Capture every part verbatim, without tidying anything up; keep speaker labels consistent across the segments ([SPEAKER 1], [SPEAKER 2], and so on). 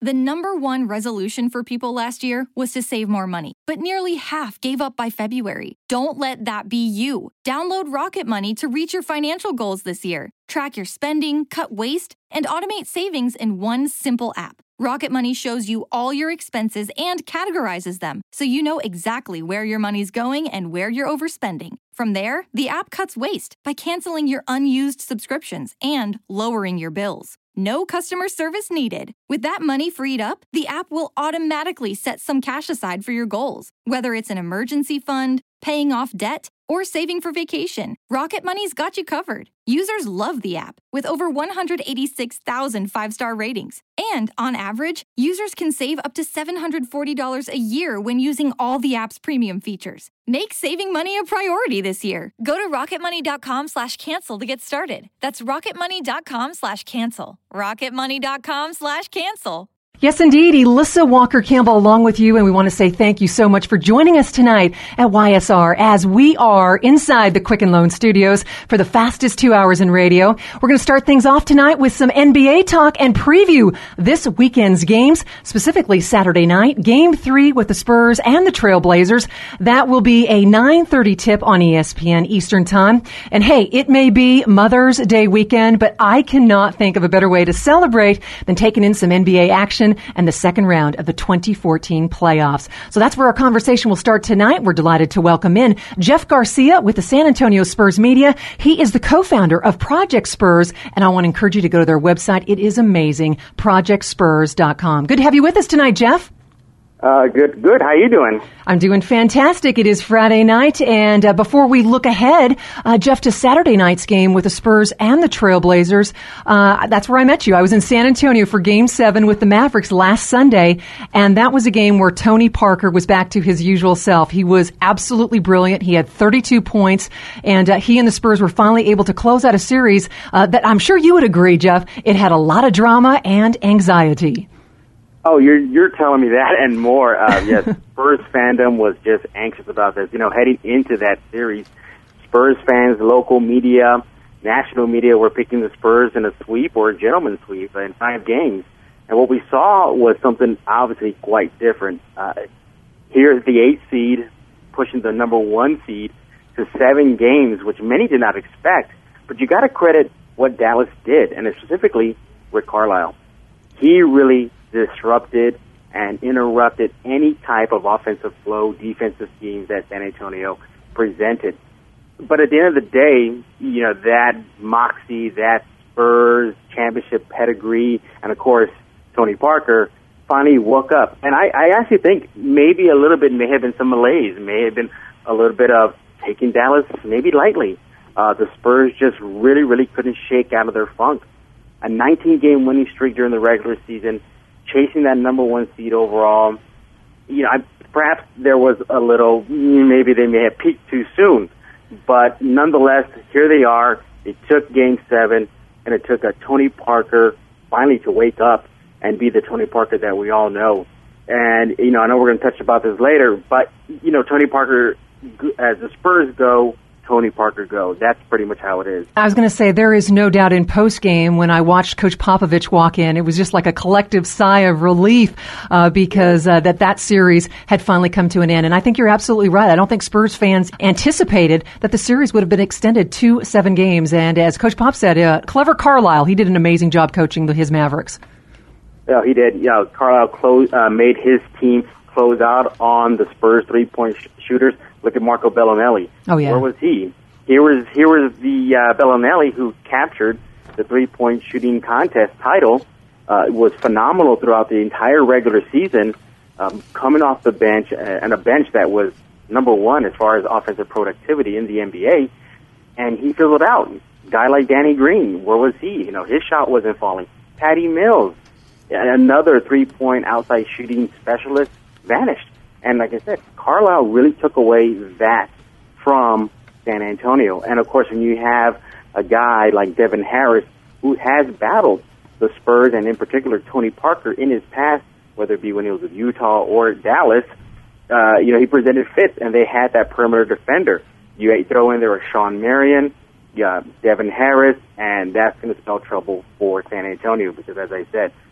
[SPEAKER 1] The number one resolution for people last year was to save more money, but nearly half gave up by February. Don't let that be you. Download Rocket Money to reach your financial goals this year. Track your spending, cut waste, and automate savings in one simple app. Rocket Money shows you all your expenses and categorizes them, so you know exactly where your money's going and where you're overspending. From there, the app cuts waste by canceling your unused subscriptions and lowering your bills. No customer service needed. With that money freed up, the app will automatically set some cash aside for your goals. Whether it's an emergency fund, paying off debt, or saving for vacation, Rocket Money's got you covered. Users love the app, with over one hundred eighty-six thousand five-star ratings. And on average, users can save up to seven hundred forty dollars a year when using all the app's premium features. Make saving money a priority this year. Go to rocketmoney.com slash cancel to get started. That's rocketmoney.com slash cancel. rocketmoney.com slash cancel.
[SPEAKER 2] Yes, indeed. Elissa Walker-Campbell along with you, and we want to say thank you so much for joining us tonight at Y S R as we are inside the Quicken Loan Studios for the fastest two hours in radio. We're going to start things off tonight with some N B A talk and preview this weekend's games, specifically Saturday night, Game three with the Spurs and the Trailblazers. That will be a nine thirty tip on E S P N Eastern Time. And hey, it may be Mother's Day weekend, but I cannot think of a better way to celebrate than taking in some N B A action and the second round of the twenty fourteen playoffs. So that's where our conversation will start tonight. We're delighted to welcome in Jeff Garcia with the San Antonio Spurs Media. He is the co-founder of Project Spurs, and I want to encourage you to go to their website. It is amazing, project spurs dot com. Good to have you with us tonight, Jeff.
[SPEAKER 3] Uh, good, good. How you doing?
[SPEAKER 2] I'm doing fantastic. It is Friday night, and uh, before we look ahead, uh, Jeff, to Saturday night's game with the Spurs and the Trailblazers, uh, that's where I met you. I was in San Antonio for Game seven with the Mavericks last Sunday, and that was a game where Tony Parker was back to his usual self. He was absolutely brilliant. He had thirty-two points, and uh, he and the Spurs were finally able to close out a series uh, that I'm sure you would agree, Jeff, it had a lot of drama and anxiety.
[SPEAKER 3] Oh, you're you're telling me that and more. Uh, yes, Spurs fandom was just anxious about this. You know, heading into that series, Spurs fans, local media, national media were picking the Spurs in a sweep or a gentleman's sweep in five games. And what we saw was something obviously quite different. Uh, here's the eighth seed pushing the number one seed to seven games, which many did not expect. But you got to credit what Dallas did, and specifically Rick Carlisle. He really disrupted and interrupted any type of offensive flow, defensive schemes that San Antonio presented. But at the end of the day, you know, that moxie, that Spurs championship pedigree, and of course, Tony Parker finally woke up. And I, I actually think maybe a little bit may have been some malaise, may have been a little bit of taking Dallas maybe lightly. Uh, the Spurs just really, really couldn't shake out of their funk. A nineteen-game winning streak during the regular season, chasing that number one seed overall. You know, I, perhaps there was a little, maybe they may have peaked too soon. But nonetheless, here they are. It took Game seven, and it took a Tony Parker finally to wake up and be the Tony Parker that we all know. And, you know, I know we're going to touch about this later, but, you know, Tony Parker, as the Spurs go, Tony Parker go. That's pretty much how it is.
[SPEAKER 2] I was going to say, there is no doubt in postgame when I watched Coach Popovich walk in, it was just like a collective sigh of relief uh, because uh, that that series had finally come to an end. And I think you're absolutely right. I don't think Spurs fans anticipated that the series would have been extended to seven games. And as Coach Pop said, uh, clever Carlisle, he did an amazing job coaching the, his Mavericks.
[SPEAKER 3] Yeah, he did. You know, Carlisle close, uh, made his team close out on the Spurs three-point sh- shooters. Look at Marco Bellinelli.
[SPEAKER 2] Oh, yeah.
[SPEAKER 3] Where was he? Here was here was the uh, Bellinelli who captured the three-point shooting contest title. Uh, was phenomenal throughout the entire regular season, um, coming off the bench, uh, and a bench that was number one as far as offensive productivity in the N B A, and he fizzled out. A guy like Danny Green, where was he? You know, his shot wasn't falling. Patty Mills, another three-point outside shooting specialist, vanished. And like I said, Carlisle really took away that from San Antonio. And, of course, when you have a guy like Devin Harris who has battled the Spurs and, in particular, Tony Parker in his past, whether it be when he was with Utah or Dallas, uh, you know, he presented fits, and they had that perimeter defender. You throw in there a Sean Marion, yeah, Devin Harris, and that's going to spell trouble for San Antonio because, as I said,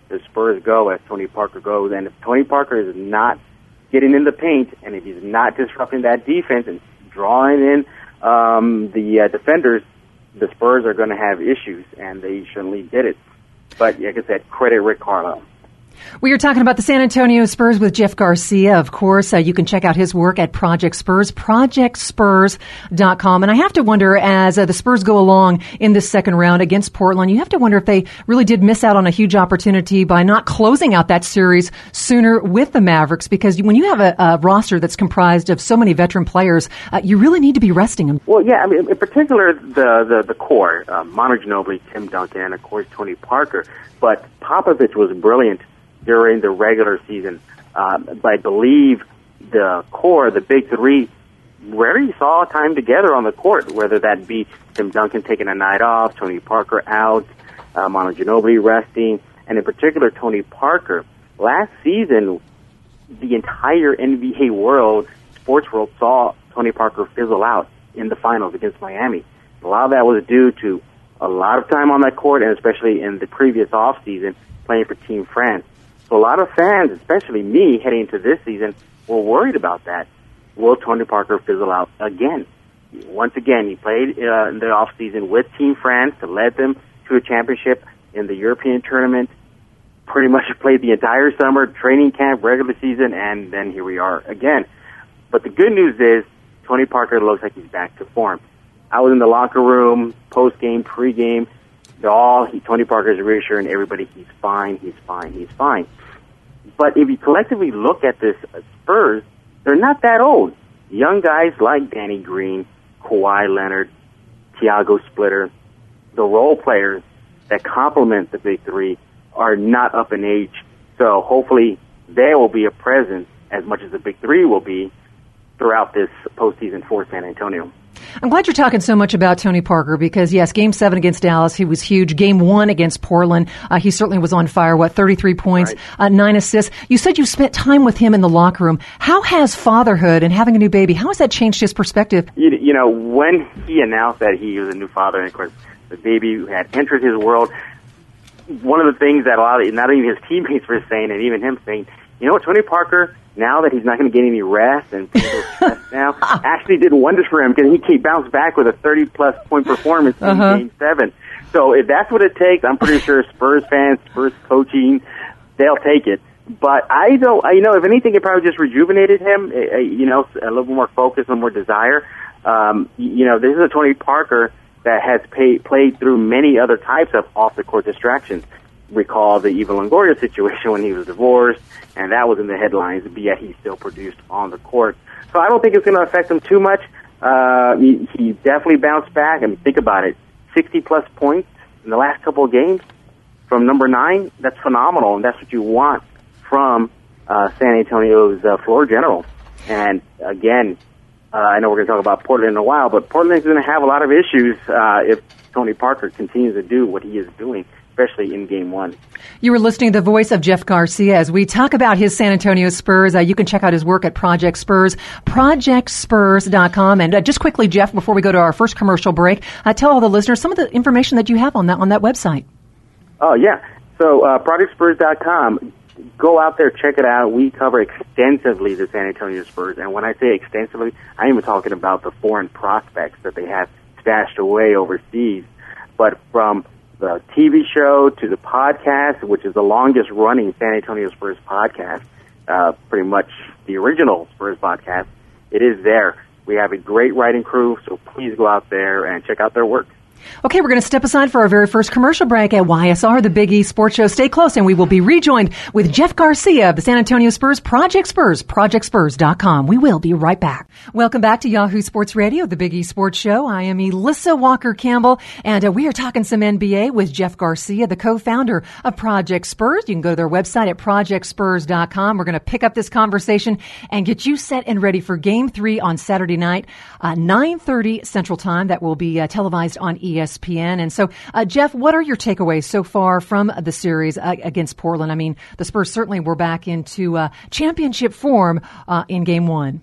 [SPEAKER 3] the Spurs go as Tony Parker goes. And if Tony Parker is not getting in the paint, and if he's not disrupting that defense and drawing in um, the uh, defenders, the Spurs are going to have issues, and they certainly did it. But like I said, credit Rick Carlisle.
[SPEAKER 2] We are talking about the San Antonio Spurs with Jeff Garcia. Of course, uh, you can check out his work at Project Spurs, project spurs dot com. And I have to wonder, as uh, the Spurs go along in this second round against Portland, you have to wonder if they really did miss out on a huge opportunity by not closing out that series sooner with the Mavericks, because when you have a, a roster that's comprised of so many veteran players, uh, you really need to be resting them.
[SPEAKER 3] Well, yeah, I mean, in particular, the, the, the core, uh, Manu Ginobili, Tim Duncan, and, of course, Tony Parker. But Popovich was brilliant during the regular season. Um, but I believe the core, the big three, rarely saw time together on the court, whether that be Tim Duncan taking a night off, Tony Parker out, uh, Manu Ginobili resting, and in particular Tony Parker. Last season, the entire N B A world, sports world, saw Tony Parker fizzle out in the finals against Miami. A lot of that was due to a lot of time on that court, and especially in the previous offseason, playing for Team France. So a lot of fans, especially me, heading into this season, were worried about that. Will Tony Parker fizzle out again? Once again, he played uh, in the offseason with Team France to lead them to a championship in the European tournament. Pretty much played the entire summer, training camp, regular season, and then here we are again. But the good news is Tony Parker looks like he's back to form. I was in the locker room, post-game, pre-game. All he, Tony Parker is reassuring everybody he's fine, he's fine, he's fine. But if you collectively look at this Spurs, they're not that old. Young guys like Danny Green, Kawhi Leonard, Tiago Splitter, the role players that complement the big three are not up in age. So hopefully they will be a presence as much as the big three will be throughout this postseason for San Antonio.
[SPEAKER 2] I'm glad you're talking so much about Tony Parker because, yes, Game seven against Dallas, he was huge. Game one against Portland, uh, he certainly was on fire. What, thirty-three points, right. uh, nine assists. You said you spent time with him in the locker room. How has fatherhood and having a new baby, how has that changed his perspective?
[SPEAKER 3] You, you know, when he announced that he was a new father, and, of course, the baby had entered his world, one of the things that a lot of, not only his teammates were saying and even him saying, you know what, Tony Parker, now that he's not going to get any rest and people stressed now, actually did wonders for him because he came bounced back with a thirty-plus point performance in uh-huh. Game seven. So if that's what it takes, I'm pretty sure Spurs fans, Spurs coaching, they'll take it. But I don't, you know, if anything, it probably just rejuvenated him, you know, a little more focus, a little more desire. Um, you know, this is a Tony Parker that has pay, played through many other types of off-the-court distractions. Recall the Eva Longoria situation when he was divorced, and that was in the headlines, but yet he still produced on the court. So I don't think it's going to affect him too much. Uh, he, he definitely bounced back. I mean, think about it. sixty-plus points in the last couple of games from number nine. That's phenomenal, and that's what you want from uh, San Antonio's uh, floor general. And, again, uh, I know we're going to talk about Portland in a while, but Portland's going to have a lot of issues uh, if Tony Parker continues to do what he is doing, especially in Game one.
[SPEAKER 2] You were listening to the voice of Jeff Garcia as we talk about his San Antonio Spurs. Uh, you can check out his work at Project Spurs, project spurs dot com. And uh, just quickly, Jeff, before we go to our first commercial break, uh, tell all the listeners some of the information that you have on that on that website.
[SPEAKER 3] Oh, yeah. So uh, project spurs dot com. Go out there, check it out. We cover extensively the San Antonio Spurs. And when I say extensively, I'm even talking about the foreign prospects that they have stashed away overseas. But from the T V show to the podcast, which is the longest running San Antonio Spurs podcast, uh, pretty much the original Spurs podcast, it is there. We have a great writing crew, so please go out there and check out their work.
[SPEAKER 2] Okay, we're going to step aside for our very first commercial break at Y S R, the Big E Sports Show. Stay close, and we will be rejoined with Jeff Garcia of the San Antonio Spurs, Project Spurs, project spurs dot com. We will be right back. Welcome back to Yahoo Sports Radio, the Big E Sports Show. I am Elissa Walker-Campbell, and uh, we are talking some N B A with Jeff Garcia, the co-founder of Project Spurs. You can go to their website at project spurs dot com. We're going to pick up this conversation and get you set and ready for Game three on Saturday night, uh, nine thirty Central Time. That will be uh, televised on E S P N. And so, uh, Jeff, what are your takeaways so far from the series uh, against Portland? I mean, the Spurs certainly were back into uh, championship form uh, in Game one.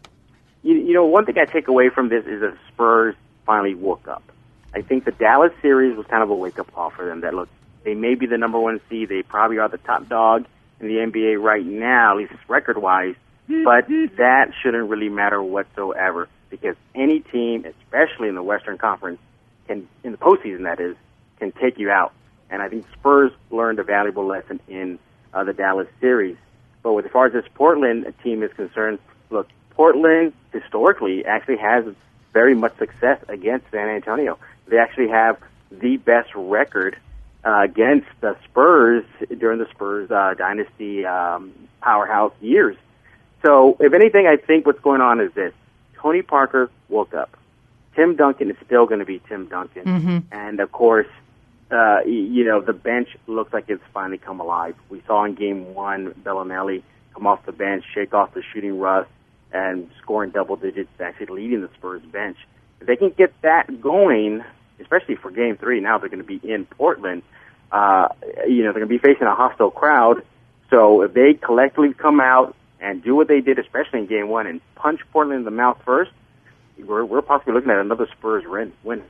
[SPEAKER 3] You, you know, one thing I take away from this is that the Spurs finally woke up. I think the Dallas series was kind of a wake-up call for them that, look, They may be the number one seed. They probably are the top dog in the N B A right now, at least record-wise. But that shouldn't really matter whatsoever because any team, especially in the Western Conference, can in the postseason, that is, can take you out. And I think Spurs learned a valuable lesson in uh, the Dallas series. But with, as far as this Portland team is concerned, look, Portland historically actually has very much success against San Antonio. They actually have the best record uh, against the Spurs during the Spurs uh, dynasty um, powerhouse years. So, if anything, I think what's going on is this. Tony Parker woke up. Tim Duncan is still going to be Tim Duncan.
[SPEAKER 2] Mm-hmm.
[SPEAKER 3] And, of course, uh, you know, the bench looks like it's finally come alive. We saw in Game one, Bellinelli come off the bench, shake off the shooting rust, and scoring double digits, actually leading the Spurs bench. If they can get that going, especially for Game three, now they're going to be in Portland, uh, you know, they're going to be facing a hostile crowd. So if they collectively come out and do what they did, especially in Game one, and punch Portland in the mouth first, we're, we're possibly looking at another Spurs win.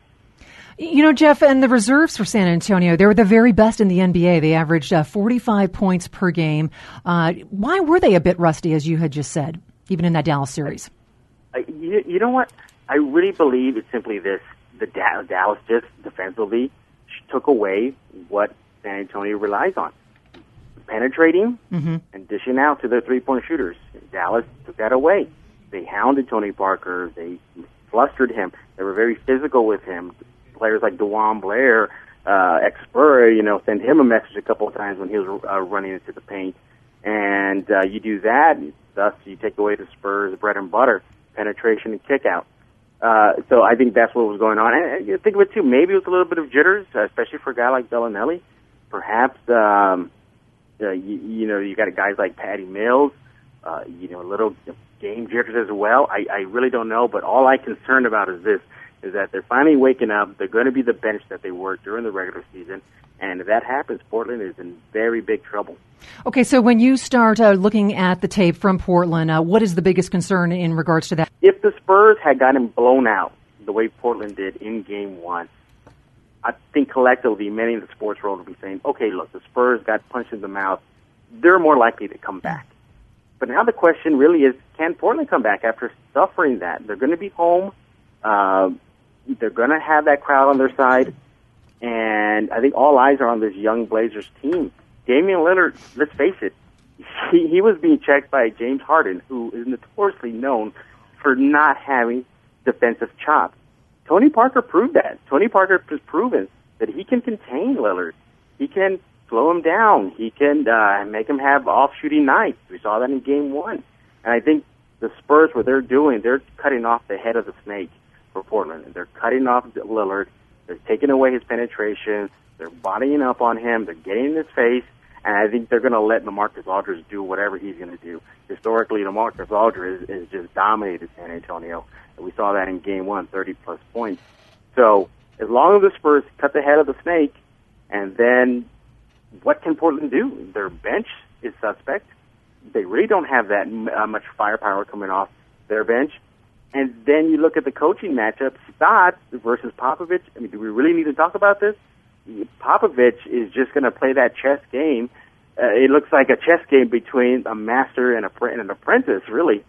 [SPEAKER 2] You know, Jeff, and the reserves for San Antonio, they were the very best in the N B A. They averaged uh, forty-five points per game. Uh, why were they a bit rusty, as you had just said, even in that Dallas series?
[SPEAKER 3] I, you, you know what? I really believe it's simply this. The da- Dallas just defensively took away what San Antonio relies on. Penetrating
[SPEAKER 2] mm-hmm.
[SPEAKER 3] and dishing out to their three-point shooters. Dallas took that away. They hounded Tony Parker. They flustered him. They were very physical with him. Players like DeJuan Blair, uh, ex-Spur, you know, send him a message a couple of times when he was uh, running into the paint. And uh, you do that, thus you take away the Spurs' bread and butter, penetration and kick-out. Uh, so I think that's what was going on. And you think of it, too, maybe it was a little bit of jitters, uh, especially for a guy like Bellinelli. Perhaps... Um, Uh, you, you know, you got guys like Patty Mills, uh, you know, little game jitters as well. I, I really don't know, but all I'm concerned about is this, is that they're finally waking up. They're going to be the bench that they were during the regular season. And if that happens, Portland is in very big trouble.
[SPEAKER 2] Okay, so when you start uh, looking at the tape from Portland, uh, what is the biggest concern in regards to that?
[SPEAKER 3] If the Spurs had gotten blown out the way Portland did in Game one, I think collectively many in the sports world will be saying, okay, look, the Spurs got punched in the mouth. They're more likely to come back. But now the question really is, can Portland come back after suffering that? They're going to be home. Uh, they're going to have that crowd on their side. And I think all eyes are on this young Blazers team. Damian Lillard, let's face it, he, he was being checked by James Harden, who is notoriously known for not having defensive chops. Tony Parker proved that. Tony Parker has proven that he can contain Lillard. He can slow him down. He can uh, make him have off-shooting nights. We saw that in Game one. And I think the Spurs, what they're doing, they're cutting off the head of the snake for Portland. They're cutting off Lillard. They're taking away his penetration. They're bodying up on him. They're getting in his face. And I think they're going to let LaMarcus Aldridge do whatever he's going to do. Historically, LaMarcus Aldridge has just dominated San Antonio. We saw that in Game one, thirty-plus points. So as long as the Spurs cut the head of the snake, and then what can Portland do? Their bench is suspect. They really don't have that uh, much firepower coming off their bench. And then you look at the coaching matchup, Stotts versus Popovich. I mean, do we really need to talk about this? Popovich is just going to play that chess game. Uh, it looks like a chess game between a master and, a, and an apprentice, really.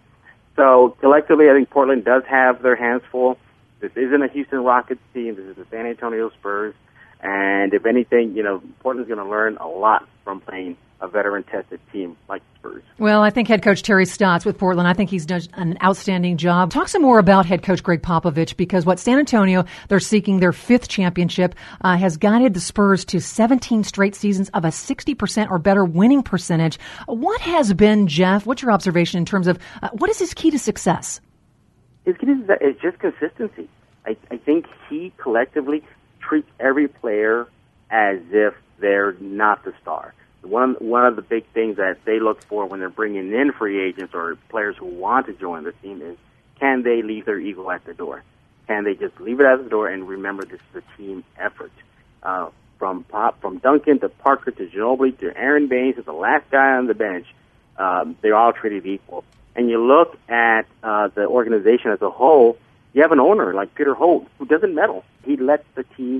[SPEAKER 3] So collectively, I think Portland does have their hands full. This isn't a Houston Rockets team. This is the San Antonio Spurs. And if anything, you know, Portland's going to learn a lot from playing a veteran-tested team like the Spurs.
[SPEAKER 2] Well, I think head coach Terry Stotts with Portland, I think he's done an outstanding job. Talk some more about head coach Greg Popovich, because what San Antonio, they're seeking their fifth championship, uh, has guided the Spurs to seventeen straight seasons of a sixty percent or better winning percentage. What has been, Jeff, what's your observation in terms of uh, what is his key to success?
[SPEAKER 3] His key to success is just consistency. I, I think he collectively treats every player as if they're not the star. One one of the big things that they look for when they're bringing in free agents or players who want to join the team is, can they leave their ego at the door? Can they just leave it at the door and remember this is a team effort? Uh, from Pop, from Duncan to Parker to Ginobili to Aaron Baines to the last guy on the bench, um, they're all treated equal. And you look at uh, the organization as a whole, you have an owner like Peter Holt who doesn't meddle. He lets the team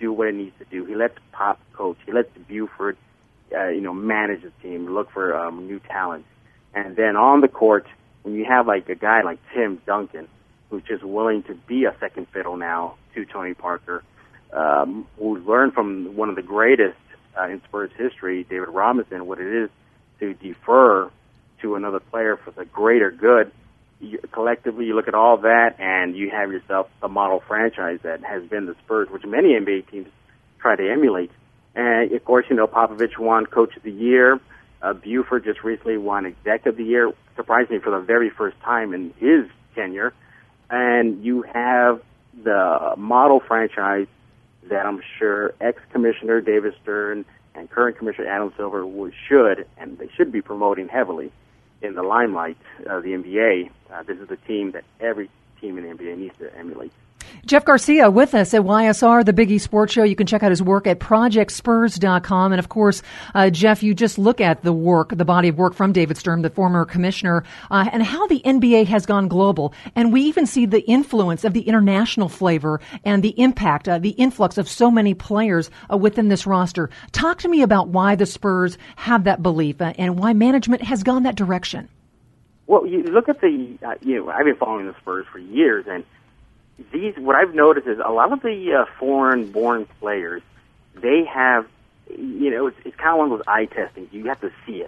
[SPEAKER 3] do what it needs to do. He lets Pop coach. He lets Buford, uh, you know, manage the team, look for um, new talent. And then on the court, when you have like a guy like Tim Duncan, who's just willing to be a second fiddle now to Tony Parker, um, who learned from one of the greatest uh, in Spurs history, David Robinson, what it is to defer to another player for the greater good. You, collectively, you look at all that, and you have yourself a model franchise that has been the Spurs, which many N B A teams try to emulate. And, of course, you know, Popovich won Coach of the Year. Uh, Buford just recently won Exec of the Year, surprisingly for the very first time in his tenure. And you have the model franchise that I'm sure ex-Commissioner David Stern and current Commissioner Adam Silver would, should, and they should be promoting heavily in the limelight of the N B A. Uh, this is the team that every team in the N B A needs to emulate.
[SPEAKER 2] Jeff Garcia with us at Y S R, the Big East Sports Show. You can check out his work at project spurs dot com. And, of course, uh, Jeff, you just look at the work, the body of work from David Stern, the former commissioner, uh, and how the N B A has gone global. And we even see the influence of the international flavor and the impact, uh, the influx of so many players uh, within this roster. Talk to me about why the Spurs have that belief uh, and why management has gone that direction.
[SPEAKER 3] Well, you look at the, uh, you know, I've been following the Spurs for years, and These, what I've noticed is a lot of the uh, foreign-born players, they have, you know, it's, it's kind of one of those eye testing. You have to see it.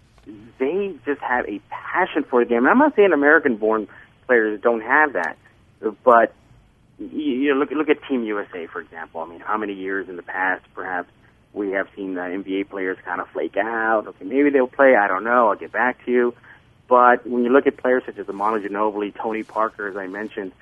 [SPEAKER 3] They just have a passion for the game. And I'm not saying American-born players don't have that, but you, you know, look, look at Team U S A, for example. I mean, how many years in the past, perhaps, we have seen uh, N B A players kind of flake out. Okay, maybe they'll play. I don't know. I'll get back to you. But when you look at players such as Manu Ginobili, Tony Parker, as I mentioned,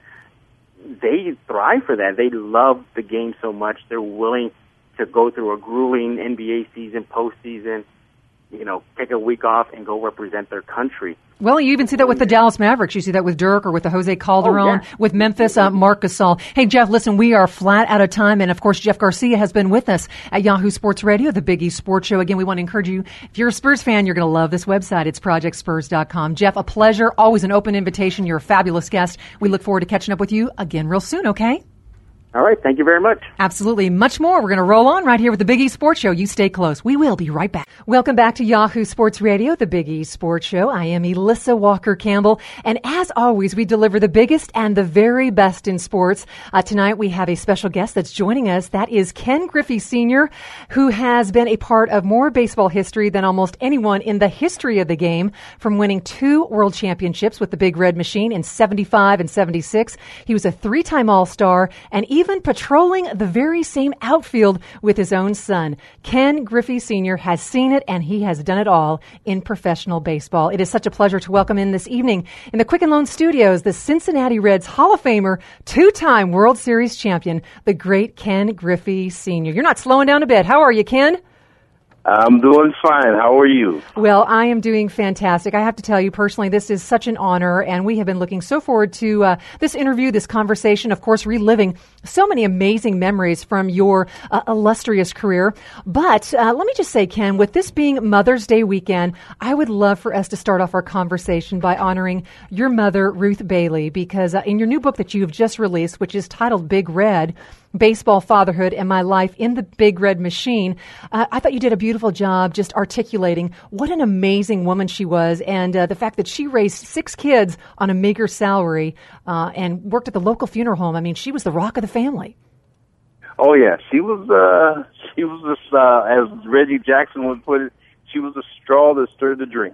[SPEAKER 3] they thrive for that. They love the game so much. They're willing to go through a grueling N B A season, postseason, you know, take a week off and go represent their country.
[SPEAKER 2] Well, you even see that with the Dallas Mavericks. You see that with Dirk or with the Jose Calderon,
[SPEAKER 3] oh, yeah.
[SPEAKER 2] with Memphis, uh, Marc Gasol. Hey, Jeff, listen, we are flat out of time. And, of course, Jeff Garcia has been with us at Yahoo Sports Radio, the Big East Sports Show. Again, we want to encourage you, if you're a Spurs fan, you're going to love this website. It's project spurs dot com. Jeff, a pleasure. Always an open invitation. You're a fabulous guest. We look forward to catching up with you again real soon, okay?
[SPEAKER 3] All right. Thank you very much.
[SPEAKER 2] Absolutely. Much more. We're going to roll on right here with the Big East Sports Show. You stay close. We will be right back. Welcome back to Yahoo Sports Radio, the Big East Sports Show. I am Elissa Walker-Campbell. And as always, we deliver the biggest and the very best in sports. Uh, tonight, we have a special guest that's joining us. That is Ken Griffey Senior, who has been a part of more baseball history than almost anyone in the history of the game, from winning two world championships with the Big Red Machine in seventy-five and seventy-six. He was a three-time All-Star and even even patrolling the very same outfield with his own son. Ken Griffey Senior has seen it, and he has done it all in professional baseball. It is such a pleasure to welcome in this evening in the Quicken Loan Studios the Cincinnati Reds Hall of Famer, two-time World Series champion, the great Ken Griffey Senior You're not slowing down a bit. How are you, Ken?
[SPEAKER 4] I'm doing fine. How are you?
[SPEAKER 2] Well, I am doing fantastic. I have to tell you personally, this is such an honor, and we have been looking so forward to uh, this interview, this conversation, of course, reliving so many amazing memories from your uh, illustrious career. But uh, let me just say, Ken, with this being Mother's Day weekend, I would love for us to start off our conversation by honoring your mother, Ruth Bailey, because uh, in your new book that you have just released, which is titled Big Red, Baseball, Fatherhood, and My Life in the Big Red Machine, uh, I thought you did a beautiful job just articulating what an amazing woman she was, and uh, the fact that she raised six kids on a meager salary uh, and worked at the local funeral home. I mean, she was the rock of the family.
[SPEAKER 4] Oh yeah, she was. Uh, she was this, uh, as Reggie Jackson would put it, she was a straw that stirred the drink.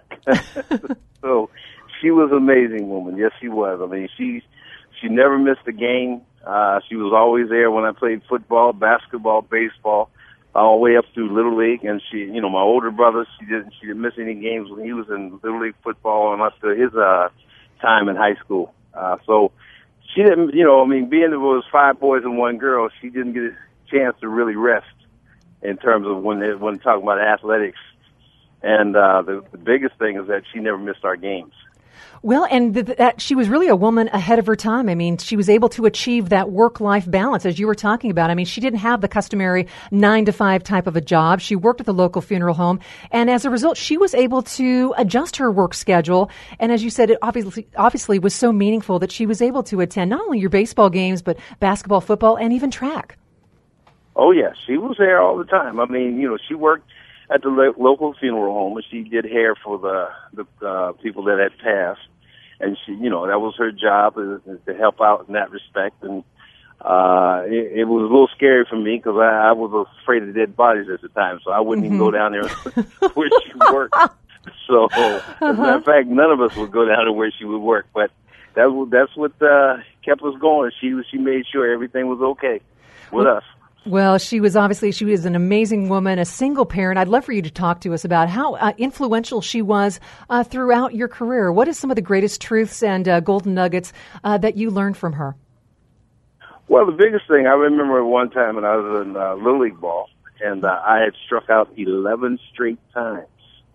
[SPEAKER 4] So she was an amazing woman. Yes, she was. I mean, she she never missed a game. Uh, she was always there when I played football, basketball, baseball, all the way up through Little League. And she, you know, my older brother, she didn't, she didn't miss any games when he was in Little League football and up to his, uh, time in high school. Uh, so she didn't, you know, I mean, being there was five boys and one girl, she didn't get a chance to really rest in terms of when they, when talking about athletics. And, uh, the, the biggest thing is that she never missed our games.
[SPEAKER 2] Well, and th- that she was really a woman ahead of her time. I mean, she was able to achieve that work-life balance, as you were talking about. I mean, she didn't have the customary nine to five type of a job. She worked at the local funeral home, and as a result, she was able to adjust her work schedule. And as you said, it obviously obviously was so meaningful that she was able to attend not only your baseball games, but basketball, football, and even track.
[SPEAKER 4] Oh, yeah, she was there all the time. I mean, you know, she worked at the lo- local funeral home, and she did hair for the the uh, people that had passed. And she, you know, that was her job, uh, to help out in that respect. And uh, it, it was a little scary for me because I, I was afraid of dead bodies at the time, so I wouldn't mm-hmm. even go down there where she worked. So, uh-huh. as a matter of fact, none of us would go down to where she would work. But that was, that's what uh, kept us going. She she made sure everything was okay with
[SPEAKER 2] well,
[SPEAKER 4] us.
[SPEAKER 2] Well, she was obviously, she was an amazing woman, a single parent. I'd love for you to talk to us about how uh, influential she was uh, throughout your career. What is some of the greatest truths and uh, golden nuggets uh, that you learned from her?
[SPEAKER 4] Well, the biggest thing, I remember one time when I was in uh, Little League ball, and uh, I had struck out eleven straight times.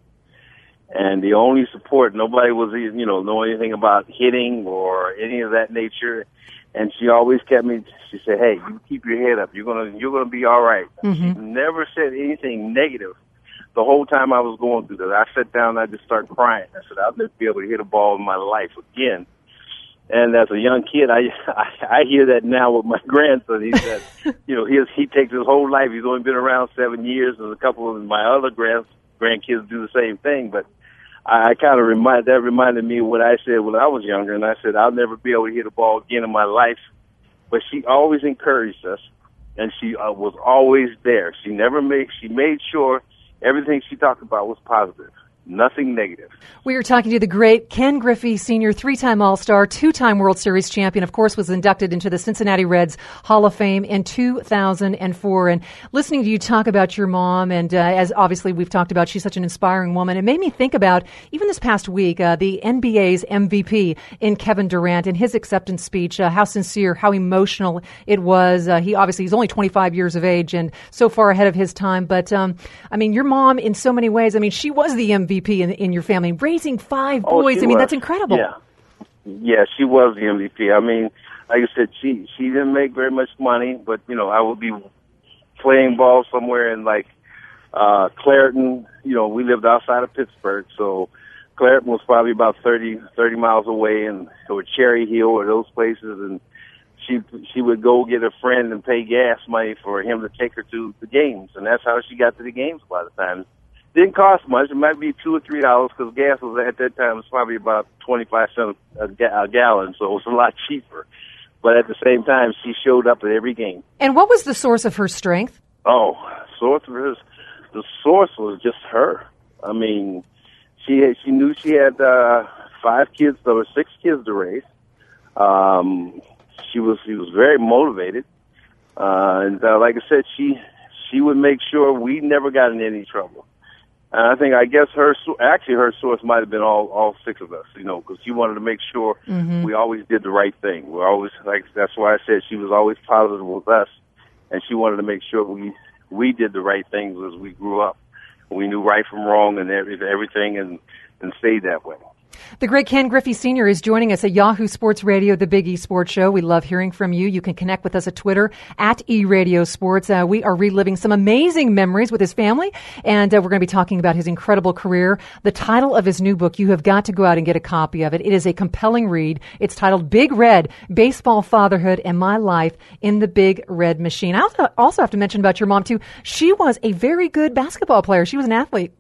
[SPEAKER 4] And the only support, nobody was, you know, know anything about hitting or any of that nature. And she always kept me, she said, hey, you keep your head up. You're going to, you're going to be all right. Mm-hmm. She never said anything negative the whole time I was going through that. I sat down and I just started crying. I said, I'll never be able to hit a ball in my life again. And as a young kid, I, I, I hear that now with my grandson. He said, you know, he, he takes his whole life. He's only been around seven years, and a couple of my other grand, grandkids do the same thing. But I, I kind of remind that reminded me of what I said when I was younger, and I said I'll never be able to hit a ball again in my life. But she always encouraged us, and she uh, was always there. She never made she made sure everything she talked about was positive. Nothing negative.
[SPEAKER 2] We are talking to the great Ken Griffey Senior, three-time All-Star, two-time World Series champion, of course, was inducted into the Cincinnati Reds Hall of Fame in two thousand four. And listening to you talk about your mom, and uh, as obviously we've talked about, she's such an inspiring woman, it made me think about, even this past week, uh, the N B A's M V P in Kevin Durant and his acceptance speech, uh, how sincere, how emotional it was. Uh, he obviously, he's only twenty-five years of age and so far ahead of his time. But, um, I mean, your mom, in so many ways, I mean, she was the M V P in, in your family, raising five
[SPEAKER 4] oh,
[SPEAKER 2] boys. I mean,
[SPEAKER 4] was.
[SPEAKER 2] that's incredible.
[SPEAKER 4] Yeah, yeah, she was the M V P. I mean, like I said, she she didn't make very much money, but you know, I would be playing ball somewhere in like uh, Clairton. You know, we lived outside of Pittsburgh, so Clairton was probably about thirty, thirty miles away, and or Cherry Hill or those places, and she she would go get a friend and pay gas money for him to take her to the games, and that's how she got to the games a lot of times. Didn't cost much. It might be two or three dollars because gas was at that time was probably about twenty-five cents a, ga- a gallon, so it was a lot cheaper. But at the same time, she showed up at every game.
[SPEAKER 2] And what was the source of her strength?
[SPEAKER 4] Oh, source of hers, the source was just her. I mean, she had, she knew she had uh, five kids, there were six kids to raise. Um, she was she was very motivated, uh, and uh, like I said, she she would make sure we never got in any trouble. And I think, I guess her, actually her source might have been all, all six of us, you know, because she wanted to make sure mm-hmm. we always did the right thing. We're always, like, that's why I said she was always positive with us, and she wanted to make sure we, we did the right things as we grew up. We knew right from wrong and every, everything and, and stayed that way.
[SPEAKER 2] The great Ken Griffey Senior is joining us at Yahoo Sports Radio, the Big E Sports Show. We love hearing from you. You can connect with us at Twitter, at eRadio Sports. Uh, we are reliving some amazing memories with his family, and uh, we're going to be talking about his incredible career. The title of his new book, you have got to go out and get a copy of it. It is a compelling read. It's titled Big Red, Baseball, Fatherhood, and My Life in the Big Red Machine. I also, also have to mention about your mom, too. She was a very good basketball player. She was an athlete.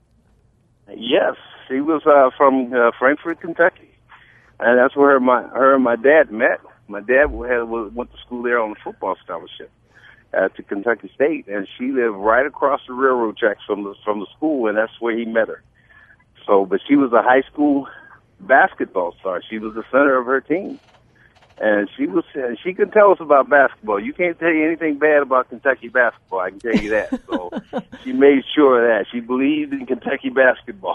[SPEAKER 4] Yes. She was uh, from uh, Frankfort, Kentucky, and that's where her, my, her and my dad met. My dad had, went to school there on a football scholarship at the Kentucky State, and she lived right across the railroad tracks from the from the school, and that's where he met her. So, but she was a high school basketball star. She was the center of her team, and she was she could tell us about basketball. You can't tell you anything bad about Kentucky basketball. I can tell you that. So, she made sure of that. She believed in Kentucky basketball.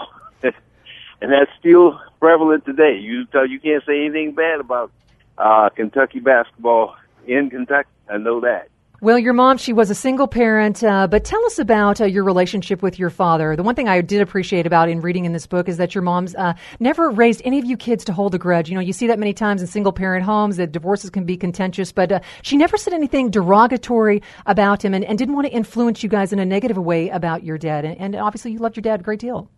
[SPEAKER 4] And that's still prevalent today. You tell you can't say anything bad about uh, Kentucky basketball in Kentucky. I know that.
[SPEAKER 2] Well, your mom, she was a single parent, uh, but tell us about uh, your relationship with your father. The one thing I did appreciate about in reading in this book is that your mom's uh, never raised any of you kids to hold a grudge. You know, you see that many times in single parent homes, that divorces can be contentious, but uh, she never said anything derogatory about him and, and didn't want to influence you guys in a negative way about your dad. And, and obviously you loved your dad a great deal.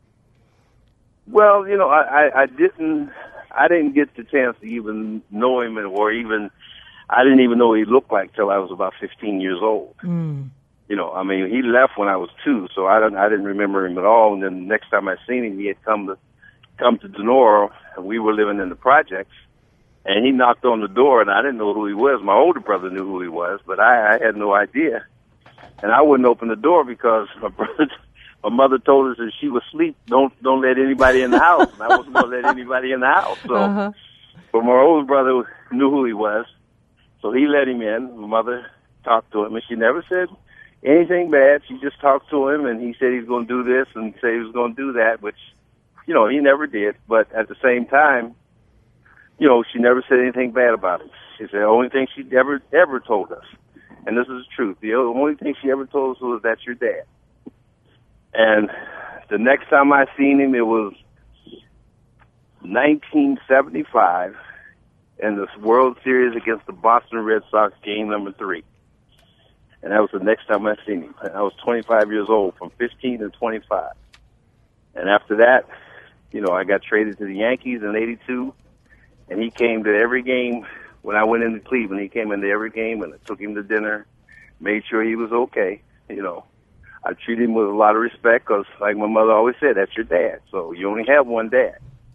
[SPEAKER 4] Well, you know, I, I, I didn't, I didn't get the chance to even know him, or even, I didn't even know what he looked like till I was about fifteen years old. Mm. You know, I mean, he left when I was two, so I didn't, I didn't remember him at all. And then the next time I seen him, he had come to, come to Denora, and we were living in the projects, and he knocked on the door, and I didn't know who he was. My older brother knew who he was, but I, I had no idea. And I wouldn't open the door because my brother, my mother told us that she was asleep. Don't, don't let anybody in the house. And I wasn't going to let anybody in the house. So,
[SPEAKER 2] uh-huh.
[SPEAKER 4] But my older brother knew who he was, so he let him in. My mother talked to him, and she never said anything bad. She just talked to him, and he said he's going to do this and said he was going to do that, which, you know, he never did. But at the same time, you know, she never said anything bad about him. She said the only thing she ever, ever told us, and this is the truth, the only thing she ever told us was, that's your dad. And the next time I seen him, it was nineteen seventy-five in the World Series against the Boston Red Sox, game number three. And that was the next time I seen him. I was twenty-five years old, from fifteen to twenty-five. And after that, you know, I got traded to the Yankees in eighty-two, and he came to every game. When I went into Cleveland, he came into every game, and I took him to dinner, made sure he was okay. You know, I treated him with a lot of respect because, like my mother always said, that's your dad. So you only have one dad.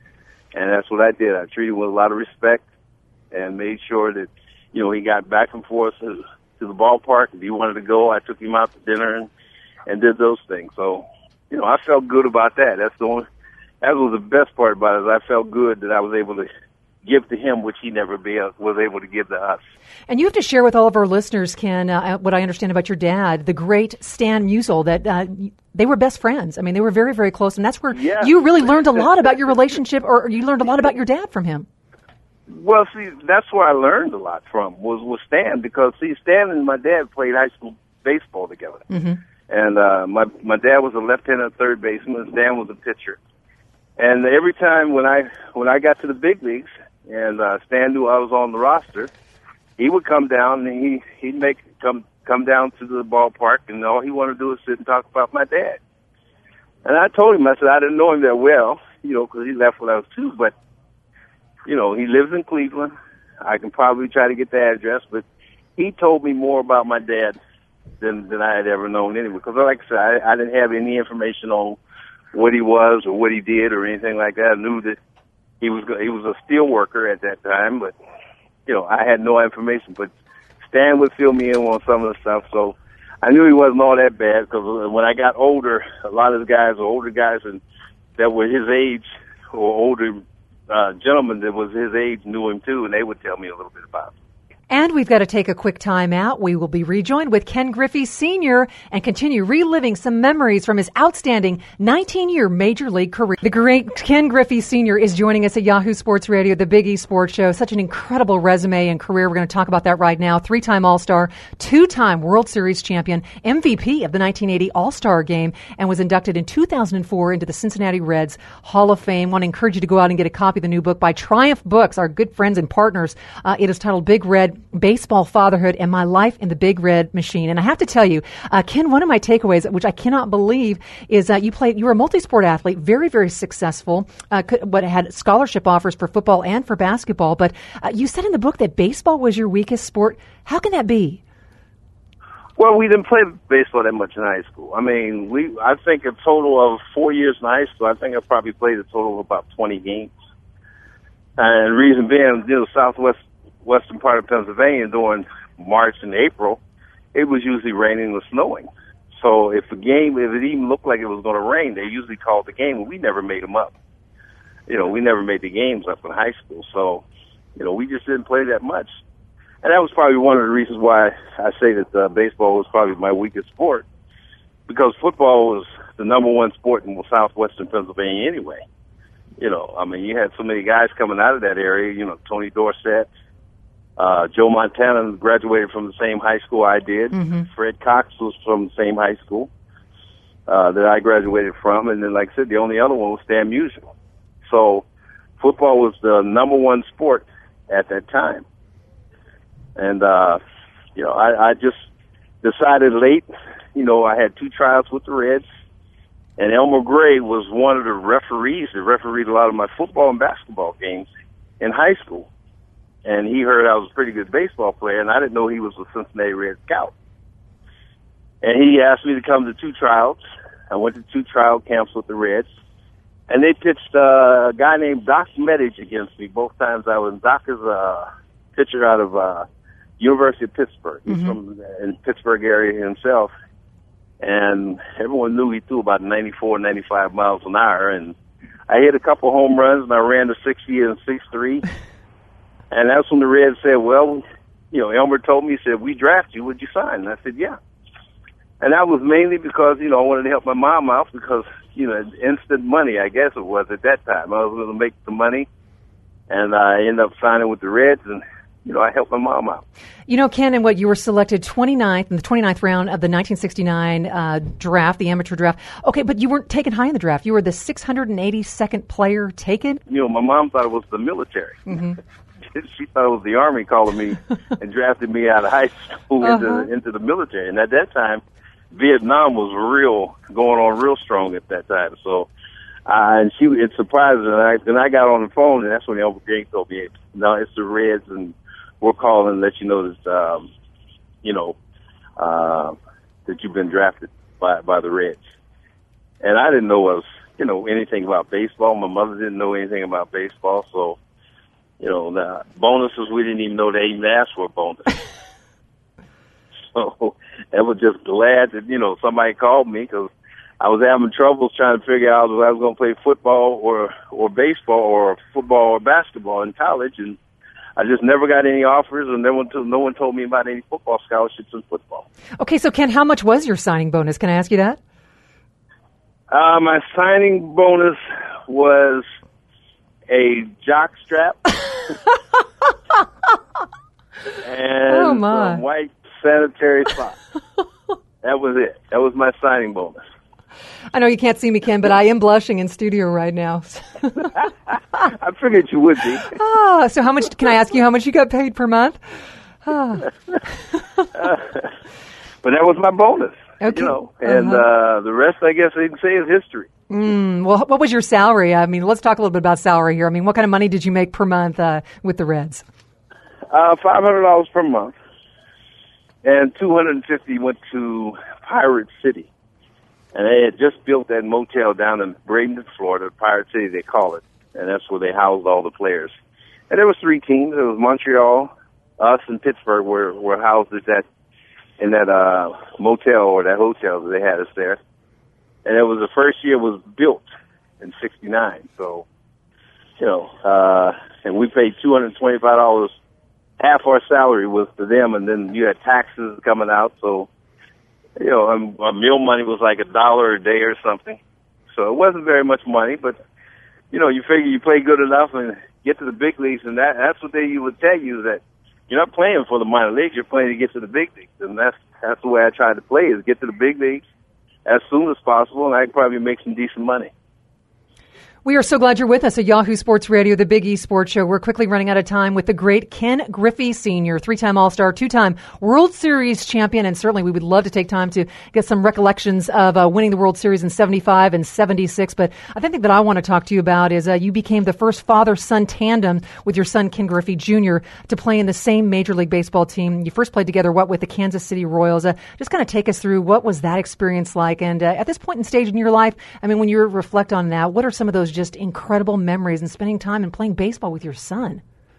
[SPEAKER 4] And that's what I did. I treated him with a lot of respect and made sure that, you know, he got back and forth to, to the ballpark. If he wanted to go, I took him out to dinner and, and did those things. So, you know, I felt good about that. That's the only, that was the best part about it, is I felt good that I was able to give to him, which he never be, was able to give to us.
[SPEAKER 2] And you have to share with all of our listeners, Ken, uh, what I understand about your dad, the great Stan Musial, that uh, they were best friends. I mean, they were very, very close, and that's where
[SPEAKER 4] yeah.
[SPEAKER 2] you really learned a lot about your relationship, or you learned a lot about your dad from him.
[SPEAKER 4] Well, see, that's where I learned a lot from, was, was Stan, because, see, Stan and my dad played high school baseball together.
[SPEAKER 2] Mm-hmm.
[SPEAKER 4] And uh, my my dad was a left-handed third baseman, and Stan was a pitcher. And every time when I when I got to the big leagues, and uh, Stan knew I was on the roster, he would come down and he he'd make come come down to the ballpark, and all he wanted to do is sit and talk about my dad. And I told him, I said I didn't know him that well, you know, because he left when I was two, but you know, he lives in Cleveland. I can probably try to get the address, but he told me more about my dad than than I had ever known anyway. Because, like I said, I, I didn't have any information on what he was or what he did or anything like that. I knew that he was he was a steel worker at that time, but you know, I had no information. But Stan would fill me in on some of the stuff, so I knew he wasn't all that bad. Because when I got older, a lot of the guys were older guys and that were his age, or older uh, gentlemen that was his age, knew him too, and they would tell me a little bit about him.
[SPEAKER 2] And we've got to take a quick time out. We will be rejoined with Ken Griffey Senior and continue reliving some memories from his outstanding nineteen-year Major League career. The great Ken Griffey Senior is joining us at Yahoo Sports Radio, the Big East Sports Show. Such an incredible resume and career. We're going to talk about that right now. Three-time All-Star, two-time World Series champion, M V P of the nineteen eighty All-Star Game, and was inducted in two thousand four into the Cincinnati Reds Hall of Fame. I want to encourage you to go out and get a copy of the new book by Triumph Books, our good friends and partners. Uh, it is titled Big Red: Baseball, Fatherhood, and My Life in the Big Red Machine. And I have to tell you, uh, Ken, one of my takeaways, which I cannot believe, is that you played, you were a multi-sport athlete, very, very successful, uh, could, but had scholarship offers for football and for basketball. But uh, you said in the book that baseball was your weakest sport. How can that be?
[SPEAKER 4] Well, we didn't play baseball that much in high school. I mean, we I think a total of four years in high school, I think I probably played a total of about twenty games. And the reason being, you know, Southwest western part of Pennsylvania during March and April, it was usually raining or snowing. So if a game, if it even looked like it was going to rain, they usually called the game, and we never made them up. You know, we never made the games up in high school. So, you know, we just didn't play that much. And that was probably one of the reasons why I say that uh, baseball was probably my weakest sport, because football was the number one sport in southwestern Pennsylvania anyway. You know, I mean, you had so many guys coming out of that area, you know, Tony Dorsett, Uh, Joe Montana graduated from the same high school I did. Mm-hmm. Fred Cox was from the same high school uh, that I graduated from. And then, like I said, the only other one was Stan Musial. So football was the number one sport at that time. And, uh, you know, I, I just decided late, you know, I had two tryouts with the Reds. And Elmer Gray was one of the referees that refereed a lot of my football and basketball games in high school. And he heard I was a pretty good baseball player, and I didn't know he was a Cincinnati Red scout. And he asked me to come to two tryouts. I went to two trial camps with the Reds. And they pitched uh, a guy named Doc Medich against me both times I was. Doc is a pitcher out of uh, University of Pittsburgh. He's mm-hmm. from in Pittsburgh area himself. And everyone knew he threw about ninety-four, ninety-five miles an hour. And I hit a couple home runs, and I ran to sixty and six three. And that's when the Reds said, well, you know, Elmer told me, he said, we draft you, would you sign? And I said, yeah. And that was mainly because, you know, I wanted to help my mom out because, you know, instant money, I guess it was at that time. I was going to make the money, and I ended up signing with the Reds, and, you know, I helped my mom out.
[SPEAKER 2] You know, Ken, and what you were selected twenty-ninth in the twenty-ninth round of the nineteen sixty-nine uh, draft, the amateur draft. Okay, but you weren't taken high in the draft. You were the six hundred eighty-second player taken?
[SPEAKER 4] You know, my mom thought it was the military. Mm-hmm. She thought it was the Army calling me and drafted me out of high school uh-huh. into, into the military. And at that time, Vietnam was real, going on real strong at that time. So, uh, and she, it surprised her. And I, then I got on the phone, and that's when Elmer Green told me, no, it's the Reds, and we're calling to let you know that, um, you know, uh, that you've been drafted by, by the Reds. And I didn't know what was, you know, anything about baseball. My mother didn't know anything about baseball. So, you know, the bonuses, we didn't even know they even asked for a bonus. So I was just glad that, you know, somebody called me because I was having trouble trying to figure out if I was going to play football or, or baseball or football or basketball in college. And I just never got any offers, and no one, t- no one told me about any football scholarships in football.
[SPEAKER 2] Okay, so Ken, how much was your signing bonus? Can I ask you that?
[SPEAKER 4] Uh, my signing bonus was a jock strap and
[SPEAKER 2] oh my.
[SPEAKER 4] some white sanitary socks. That was it. That was my signing bonus.
[SPEAKER 2] I know you can't see me, Ken, but I am blushing in studio right now.
[SPEAKER 4] I figured you would be.
[SPEAKER 2] Oh, so how much, can I ask you how much you got paid per month? Oh.
[SPEAKER 4] uh, but that was my bonus, okay. you know, and uh-huh. uh, the rest, I guess they can say, is history.
[SPEAKER 2] Mm, well, what was your salary? I mean, let's talk a little bit about salary here. I mean, what kind of money did you make per month uh, with the Reds?
[SPEAKER 4] Uh, five hundred dollars per month, and two hundred fifty dollars went to Pirate City. And they had just built that motel down in Bradenton, Florida, Pirate City, they call it. And that's where they housed all the players. And there was three teams. There was Montreal, us, and Pittsburgh were, were housed at that, in that uh, motel or that hotel that they had us there. And it was the first year was built in sixty-nine. So, you know, uh, and we paid two hundred twenty-five dollars. Half our salary was to them, and then you had taxes coming out, so you know, um, our meal money was like a dollar a day or something. So it wasn't very much money, but, you know, you figure you play good enough and get to the big leagues, and that that's what they would tell you, that you're not playing for the minor leagues, you're playing to get to the big leagues. And that's that's the way I tried to play, is get to the big leagues as soon as possible, and I could probably make some decent money.
[SPEAKER 2] We are so glad you're with us at Yahoo Sports Radio, the Big E Sports Show. We're quickly running out of time with the great Ken Griffey Senior, three-time All-Star, two-time World Series champion, and certainly we would love to take time to get some recollections of uh, winning the World Series in seventy-five and seventy-six. But I think that I want to talk to you about is uh, you became the first father-son tandem with your son Ken Griffey Junior to play in the same Major League Baseball team. You first played together, what, with the Kansas City Royals. Uh, just kind of take us through what was that experience like, and uh, at this point in stage in your life, I mean, when you reflect on that, what are some of those just incredible memories and spending time and playing baseball with your son?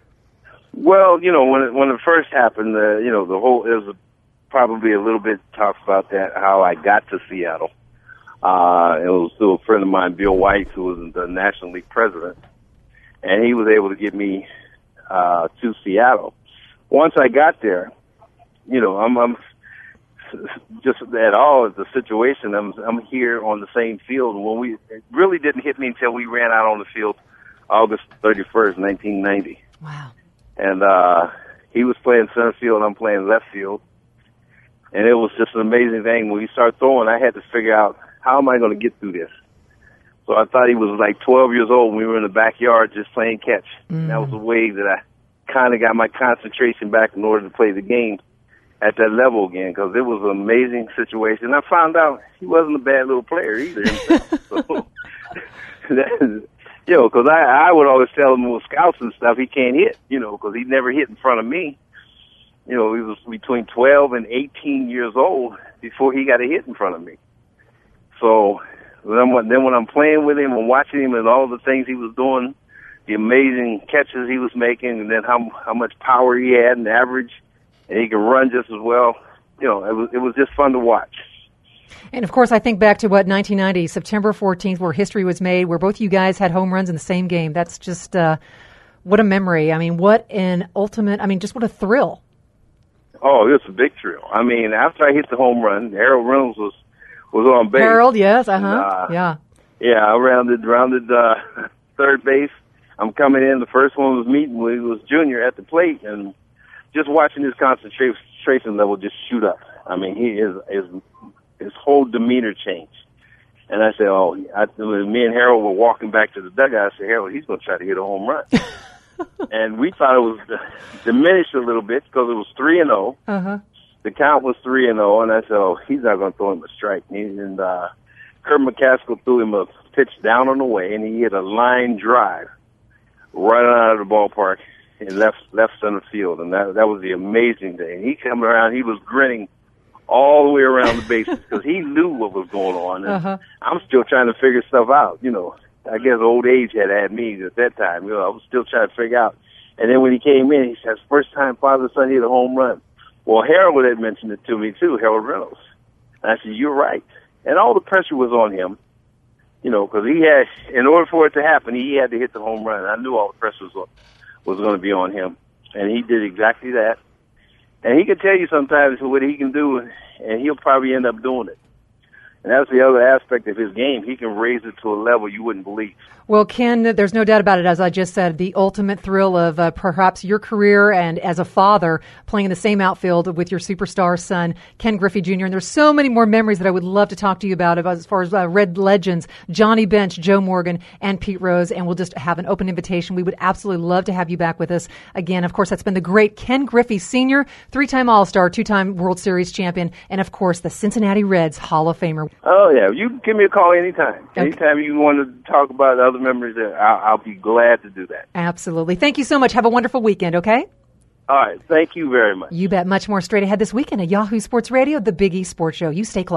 [SPEAKER 4] Well, you know, when it, when it first happened, uh, you know, the whole, it was a, probably a little bit talked about that, how I got to Seattle. Uh, it was through a friend of mine, Bill White, who was the National League president, and he was able to get me uh, to Seattle. Once I got there, you know, I'm, I'm just at all the situation. I'm I'm here on the same field. When we it really didn't hit me until we ran out on the field August thirty-first, nineteen ninety.
[SPEAKER 2] Wow.
[SPEAKER 4] And uh, he was playing center field, I'm playing left field. And it was just an amazing thing. When we started throwing, I had to figure out, how am I going to get through this? So I thought he was like twelve years old when we were in the backyard just playing catch. Mm. And that was a way that I kind of got my concentration back in order to play the game at that level again, because it was an amazing situation. I found out he wasn't a bad little player either himself. So, that, you know, because I, I would always tell him with scouts and stuff, he can't hit, you know, because he never hit in front of me. You know, he was between twelve and eighteen years old, before he got a hit in front of me. So then when, then when I'm playing with him and watching him and all the things he was doing, the amazing catches he was making, and then how how much power he had and average, and he could run just as well. You know, it was it was just fun to watch.
[SPEAKER 2] And, of course, I think back to, what, nineteen ninety, September fourteenth, where history was made, where both you guys had home runs in the same game. That's just, uh, what a memory. I mean, what an ultimate, I mean, just what a thrill.
[SPEAKER 4] Oh, it was a big thrill. I mean, after I hit the home run, Harold Reynolds was, was on base.
[SPEAKER 2] Harold, yes, uh-huh,
[SPEAKER 4] uh,
[SPEAKER 2] yeah.
[SPEAKER 4] Yeah, I rounded, rounded uh, third base. I'm coming in. The first one was meeting when he was junior at the plate, and just watching his concentration level just shoot up. I mean, he is his his whole demeanor changed. And I said, "Oh, I, when me and Harold were walking back to the dugout, I said, Harold, he's going to try to hit a home run." And we thought it was diminished a little bit because it was three and zero.
[SPEAKER 2] Uh-huh.
[SPEAKER 4] The count was three and zero, and I said, "Oh, he's not going to throw him a strike." And uh, Kurt McCaskill threw him a pitch down on the way, and he hit a line drive running out of the ballpark in left left center field, and that that was the amazing day. And he came around, he was grinning all the way around the bases because he knew what was going on. And
[SPEAKER 2] uh-huh.
[SPEAKER 4] I'm still trying to figure stuff out. You know, I guess old age had had me at that time. You know, I was still trying to figure out. And then when he came in, he says, "First time father son hit a home run." Well, Harold had mentioned it to me too, Harold Reynolds. And I said, "You're right." And all the pressure was on him. You know, because he had, in order for it to happen, he had to hit the home run. I knew all the pressure was, was going to be on him, and he did exactly that. And he can tell you sometimes what he can do, and he'll probably end up doing it. And that's the other aspect of his game. He can raise it to a level you wouldn't believe.
[SPEAKER 2] Well, Ken, there's no doubt about it. As I just said, the ultimate thrill of uh, perhaps your career and as a father playing in the same outfield with your superstar son, Ken Griffey Junior And there's so many more memories that I would love to talk to you about as far as uh, Red Legends, Johnny Bench, Joe Morgan, and Pete Rose. And we'll just have an open invitation. We would absolutely love to have you back with us again. Of course, that's been the great Ken Griffey Senior, three-time All-Star, two-time World Series champion, and, of course, the Cincinnati Reds Hall of Famer.
[SPEAKER 4] Oh, yeah. You can give me a call anytime.
[SPEAKER 2] Okay.
[SPEAKER 4] Anytime you want to talk about other memories, I'll, I'll be glad to do that.
[SPEAKER 2] Absolutely. Thank you so much. Have a wonderful weekend, okay?
[SPEAKER 4] All right. Thank you very much.
[SPEAKER 2] You bet. Much more straight ahead this weekend at Yahoo Sports Radio, the Big East Sports Show. You stay close.